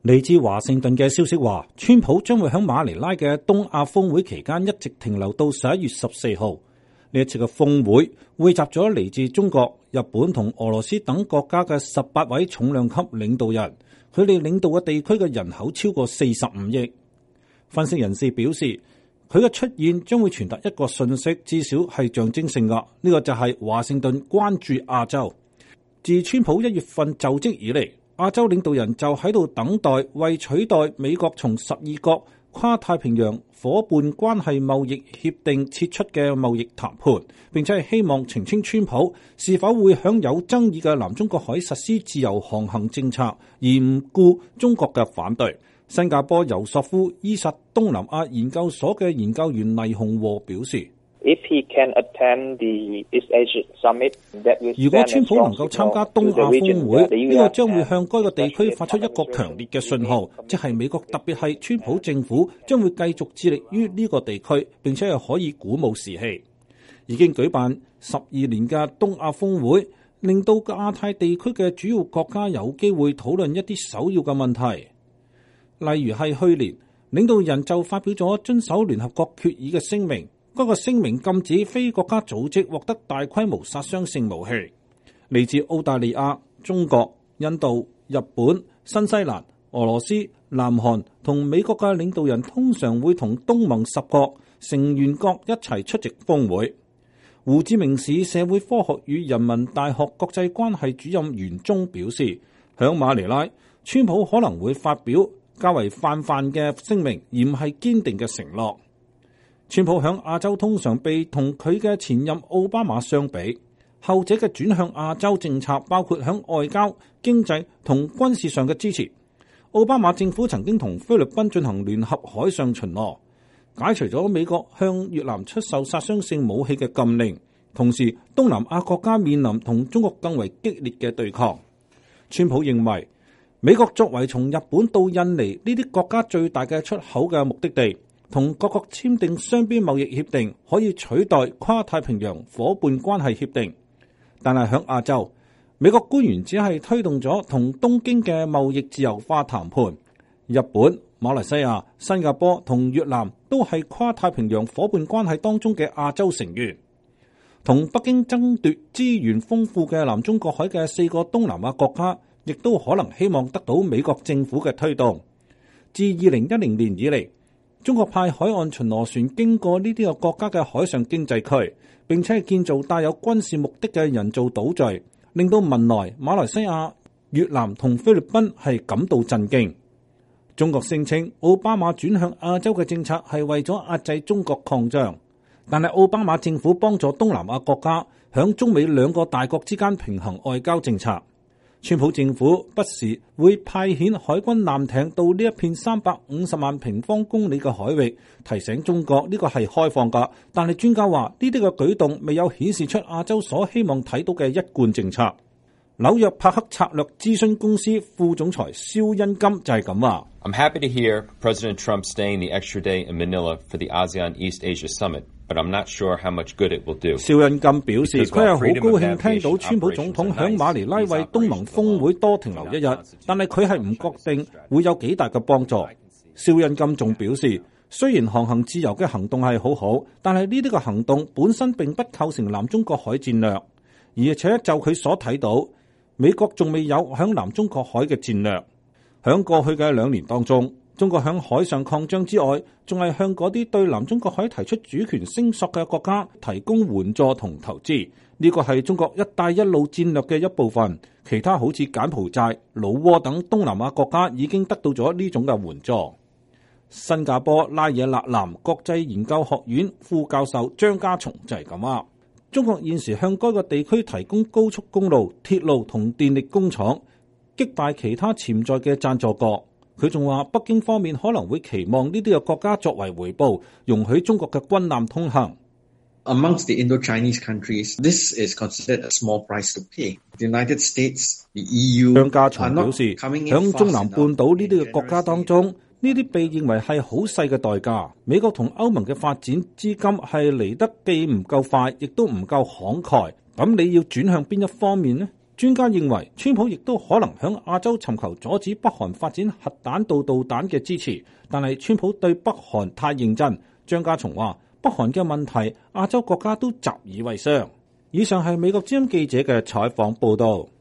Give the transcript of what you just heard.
嚟自華盛頓嘅消息話，川普將會喺馬尼拉嘅東亞峰會期間一直停留到11月14號。呢一次嘅峰會匯集咗嚟自中國、日本同俄羅斯等國家嘅18位重量級領導人，佢哋領導嘅地區嘅人口超過45億。分析人士表示，佢嘅出現將會傳達一個訊息，至少係象徵性㗎。呢個就係華盛頓關注亞洲。自川普1月份就職以嚟，亞洲領導人就喺度等待為取代美國從12國跨太平洋夥伴關係貿易協定撤出嘅貿易談判，並且係希望澄清川普是否會響有爭議嘅南中國海實施自由航行政策，而唔顧中國嘅反對。新加坡尤索夫伊薩東南亞研究所嘅研究員黎洪和表示，如果川普能夠參加東亞峰會，呢個將會向該個地區發出一個強烈嘅信號，即係美國特別係川普政府將會繼續致力於呢個地區，並且係可以鼓舞士氣。已經舉辦12年嘅東亞峰會，令到亞太地區嘅主要國家有機會討論一啲首要嘅問題。例如係去年，領導人就發表咗遵守聯合國決議嘅聲明，嗰個聲明禁止非國家組織獲得大規模殺傷性武器。嚟自澳大利亞、中國、印度、日本、新西蘭、俄羅斯、南韓同美國嘅領導人通常會同東盟10國成員國一齊出席峰會。胡志明市社會科學與人民大學國際關係主任袁忠表示，響馬尼拉，川普可能會發表較為泛嘅聲明，而唔係堅定嘅承諾。川普響亞洲通常被同佢嘅前任奧巴馬相比，後者嘅轉向亞洲政策包括響外交、經濟同軍事上嘅支持。奧巴馬政府曾經同菲律賓進行聯合海上巡邏，解除咗美國向越南出售殺傷性武器嘅禁令，同時東南亞國家面臨同中國更為激烈嘅對抗。川普認為，美國作為從日本到印尼呢啲國家最大嘅出口嘅目的地，同各國簽訂雙邊貿易協定可以取代跨太平洋夥伴關係協定。但係喺亞洲，美國官員只係推動咗同東京嘅貿易自由化談判。日本、馬來西亞、新加坡同越南都係跨太平洋夥伴關係當中嘅亞洲成員。同北京爭奪資源豐富嘅南中國海嘅4個東南亞國家，亦都可能希望得到美國政府嘅推動。自2010年以嚟，中國派海岸巡邏船經過呢啲個國家嘅海上經濟區，並且係建造帶有軍事目的嘅人造島嶼，令到文萊、馬來西亞、越南同菲律賓係感到震驚。中國聲稱奧巴馬轉向亞洲嘅政策係為咗壓制中國擴張，但係奧巴馬政府幫助東南亞國家響中美兩個大國之間平衡外交政策。川普政府不時會派遣海軍艦艇到呢一片350萬平方公里嘅海域，提醒中國呢個係開放㗎。但係專家話呢啲嘅舉動未有顯示出亞洲所希望睇到嘅一貫政策。紐約柏克策略諮詢公司副總裁蕭恩金就係咁話。 I'm happy to hear President Trump staying the extra day in Manila for the ASEAN East Asia Summit, but I'm not sure how much good it will do. 蕭恩金表示，佢係好高興聽到川普總統響馬尼拉為東盟峰會多停留1日，但係佢係唔確定會有幾大嘅幫助。蕭恩金仲表示，雖然航行自由嘅行動係好好，但係呢啲嘅行動本身並不構成南中國海戰略，而且就佢所睇到，美國仲未有響南中國海嘅戰略。響過去嘅2年當中，中國響海上擴張之外，仲係向嗰啲對南中國海提出主權聲索嘅國家提供援助同投資。呢個係中國一帶一路戰略嘅一部分。其他好似柬埔寨、老撾等東南亞國家已經得到咗呢種嘅援助。新加坡拉惹勒南國際研究學院副教授張家松就係咁話，中國現時向該個地區提供高速公路、鐵路同電力工廠，擊敗其他潛在嘅贊助國。佢仲話，北京方面可能會期望呢啲嘅國家作為回報，容許中國嘅軍艦通行。 Amongst the Indo-Chinese countries, this is considered a small price to pay. The United States, the EU, 張家松表示，響中南半島呢啲嘅國家當中，呢啲被認為係好細嘅代價。美國同歐盟嘅發展資金係嚟得既唔夠快，亦都唔夠慷慨。咁你要轉向邊一方面呢？ 專家認為，川普亦都可能響亞洲尋求阻止北韓發展核彈道導彈嘅支持，但係川普對北韓太認真。張家松話：北韓嘅問題，亞洲國家都習以為常。以上係美國之音記者嘅採訪報導。